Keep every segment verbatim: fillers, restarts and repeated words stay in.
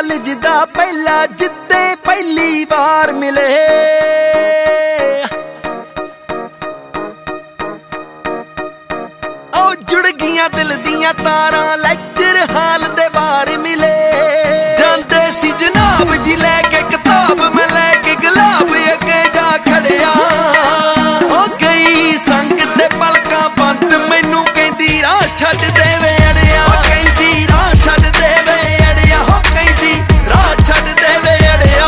college ਦਾ ਪਹਿਲਾ ਜਿੱਦੇ ਪਹਿਲੀ ਵਾਰ ਮਿਲੇ ਉਹ ਜੁੜ ਗਈਆਂ ਦਿਲ ਦੀਆਂ ਤਾਰਾਂ ਲੈਕਚਰ ਹਾਲ ਦੇ ਬਾਹਰ ਮਿਲੇ ਜਾਂਦੇ ਸੀ ਜਨਾਬ ਜੀ ਲੈ ਕੇ ਕਿਤਾਬ ਮੈਂ ਲੈ ਕੇ ਗੁਲਾਬ ਅੱਗੇ ਜਾ ਖੜਿਆ ਉਹ ਗਈ ਸੰਗ ਤੇ ਪਲਕਾਂ ਬੰਦ ਮੈਨੂੰ ਕਹਿੰਦੀ ਰਾਹ ਛੱਡ ਦੇਵੇ ਅੜਿਆ ਉਹ ਕਹਿੰਦੀ ਰਾਹ ਛੱਡ ਦੇਵੇ ਅੜਿਆ ਹੋ ਕਹਿੰਦੀ ਰਾਹ ਛੱਡ ਦੇਵੇ ਅੜਿਆ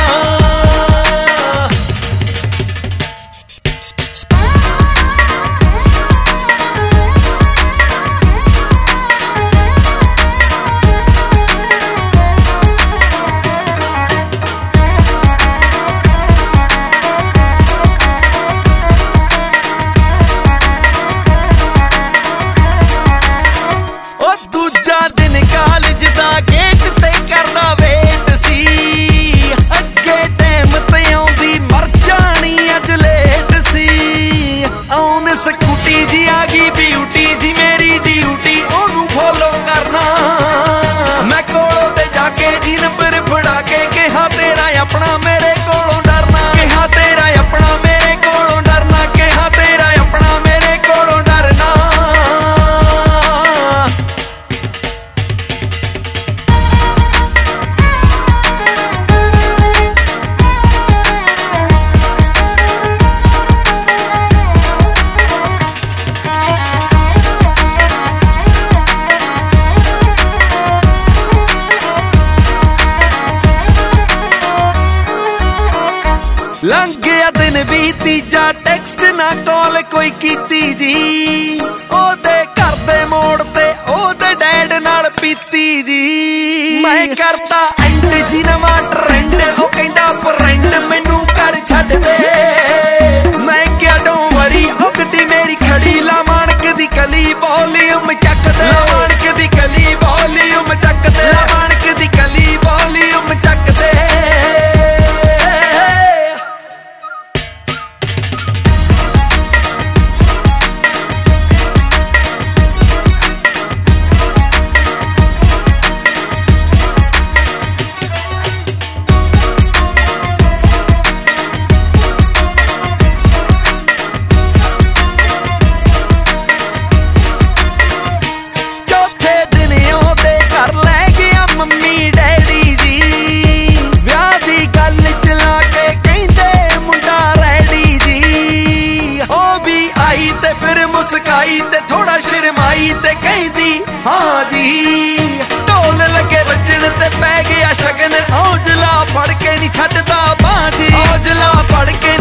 ਸਕੂਟੀ ਜੀ ਆ ਗਈ ਬਿਊਟੀ ਜੀ ਮੇਰੀ ਡਿਊਟੀ ਉਹਨੂੰ ਫੋਲੋ ਕਰਨਾ ਮੈਂ ਕੋਲੋਂ ਤੇ ਜਾ ਕੇ ਜੀ ਨੰਬਰ ਫੜਾ ਕੇ ਕਿਹਾ ਤੇਰਾ ਆਪਣਾ ਮੇਰੇ ਕੋਲੋਂ ਡਰਨਾ ਕਿਹਾ ਤੇਰਾ ਆਪਣਾ ਮੇਰੇ ਕੋਲੋਂ ਡਰਨਾ ਕਿਹਾ ਤੇਰਾ ਆਪਣਾ ਮੇਰੇ ਕੋਲੋਂ ਡਰਨਾ ਲੰਘ ਗਿਆ ਦਿਨ ਵੀ ਤੀਜਾ ਟੈਕਸਟ ਨਾ ਕਾਲ ਕੋਈ ਕੀਤੀ ਜੀ ਉਹਦੇ ਘਰ ਦੇ ਮੋੜ ਤੇ ਉਹਦੇ ਡੈਡ ਨਾਲ ਪੀਤੀ ਜੀ ਮੈਂ ਕਰਤਾ ਐਂਡ ਜੀ ਨਵਾਂ ਟ੍ਰੈਂਡ ਉਹ ਕਹਿੰਦਾ ਫਰੈਂਡ ਮੈਨੂੰ ਕਰ ਛੱਡ ਦੇ ਮੈਂ ਕਿਹਾ ਡੋਂਟ ਵਰੀ ਉਹ ਗੱਡੀ ਮੇਰੀ ਖੜੀ ਲਾ ਮਾਣਕ ਦੀ ਕਲੀ ਵੋਲੀਅਮ ਚੱਕ ਦੇ ਮਾਣਕ ਦੀ ਕਲੀ ਵੋਲੀਅਮ ਚੱਕ ਦੇ ਮਾਣਕ ਦੀ ਕਲੀ ਵੋਲੀਅਮ ਚੱਕ ਦੇ ਮੰਮੀ ਡੈਡੀ ਜੀ ਵਿਆਹ ਦੀ ਗੱਲ ਚਲਾ ਕੇ ਕਹਿੰਦੇ ਮੁੰਡਾ ਰੈਡੀ ਜੀ ਉਹ ਵੀ ਆਈ ਤੇ ਫਿਰ ਮੁਸਕਾਈ ਤੇ ਥੋੜਾ ਸ਼ਰਮਾਈ ਤੇ ਕਹਿੰਦੀ ਹਾਂ ਜੀ ਢੋਲ ਲੱਗੇ ਵੱਜਣ ਤੇ ਪੈ ਗਿਆ ਸ਼ਗਨ ਔਜਲਾ ਫੜ ਕੇ ਨਹੀਂ ਛੱਡਦਾ ਬਾਂਹ ਜੀ ਔਜਲਾ ਫੜ ਕੇ